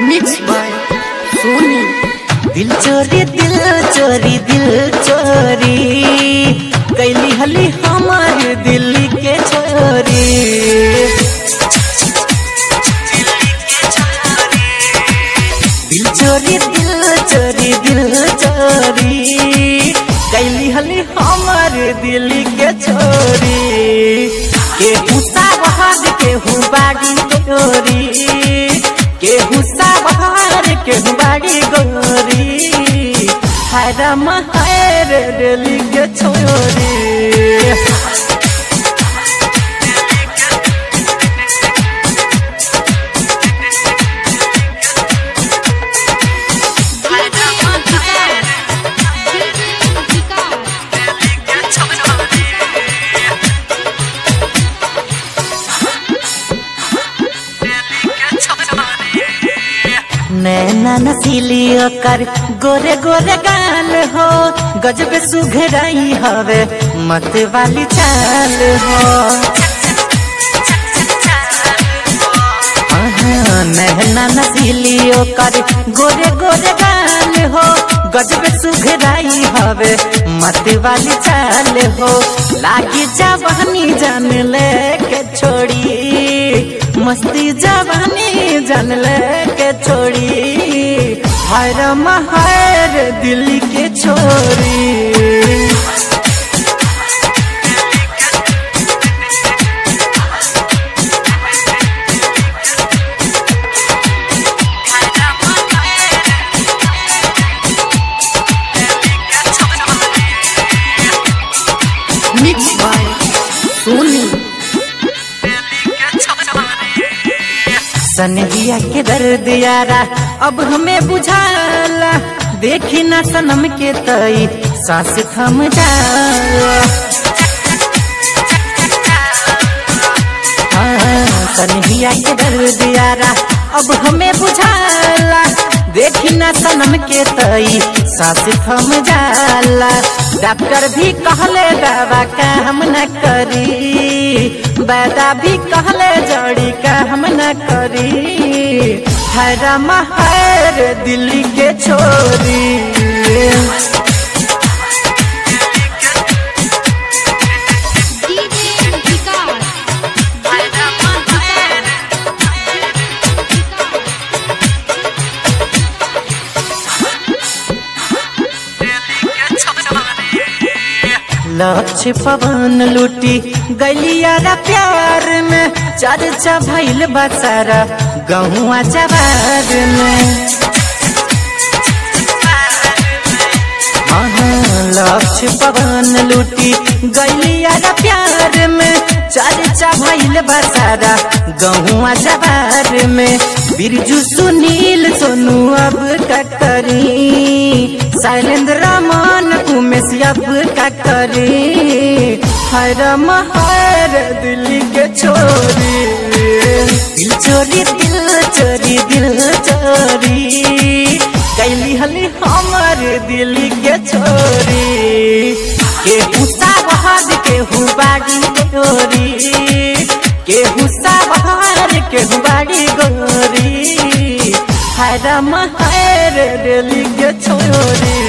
Mix by सोनी। दिल चोरी कैली हली हमार दिल के छोरी। दिल चोरी कैली हली हमार दिल के छोरी। केहू सावहार केहू बाड़ी गोरी, केहू सावहार केहू बाड़ी गोरी। हरा महर दिल के छोरी। नैना नसीली ओकर गोरे गोरे गाल हो, गजब सुघराई हवे मत वाली चाल हो। नैना नसीली ओकर गोरे गोरे गाल हो, गजब सुघराई हवे मत वाली चाल हो। लागी जवानी जान ले के छोड़ी, मस्ती जवानी जान ले के छोड़ी। हर महर दिल के छोरी। Mix by Soni. सनहिया के दर्द यारा अब हमें बुझाला, देखी ना सनम के तई सांस थम जाला। सनहिया के दर्द यारा अब हमें बुझाला, देखी ना सनम के तई सांस थम जाला। डॉक्टर भी कहले दवा काम न करी, बैदा भी कहले जड़ी काम न करी। हरा महर दिल के छोरी। लक्ष्य पवन लूटी गलियारा प्यार में, चर्चा भइल बसारा गहुआ जवार में। लक्ष्य पवन लूटी गलियारा प्यार में, चर्चा भइल बसारा गहुआ जवार में। बिरजू सुनील सोनू अब का करी, शैलेंद्र रमन उमेश अब का करी। हर महर दिल के छोरी। दिल चोरी कैली हली हमार दिल के छोरी। केहू सावहार केहू बाड़ी गोरी, केहू सावहार केहू बाड़ी गोरी। हरा महर दिल के छोरी।